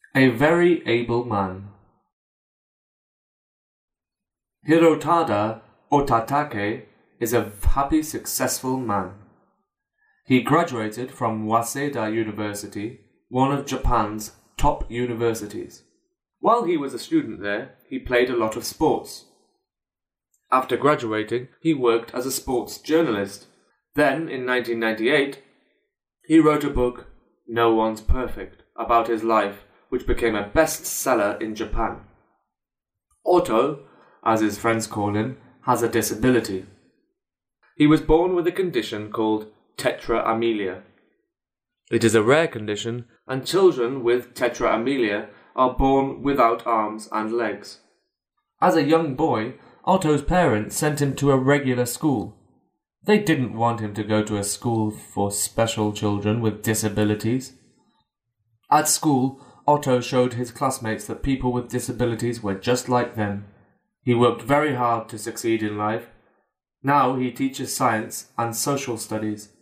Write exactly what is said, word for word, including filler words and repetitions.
A very able man. Hirotada Otatake is a happy, successful man. He graduated from Waseda University, one of Japan's top universities. While he was a student there, he played a lot of sports. After graduating, he worked as a sports journalist. Then, in nineteen ninety-eight, he wrote a book, No One's Perfect, about his life, which became a bestseller in Japan. Otto, as his friends call him, has a disability. He was born with a condition called tetraamelia. It is a rare condition, and children with tetraamelia are born without arms and legs. As a young boy, Otto's parents sent him to a regular school. They didn't want him to go to a school for special children with disabilities. At school, Otto showed his classmates that people with disabilities were just like them. He worked very hard to succeed in life. Now he teaches science and social studies.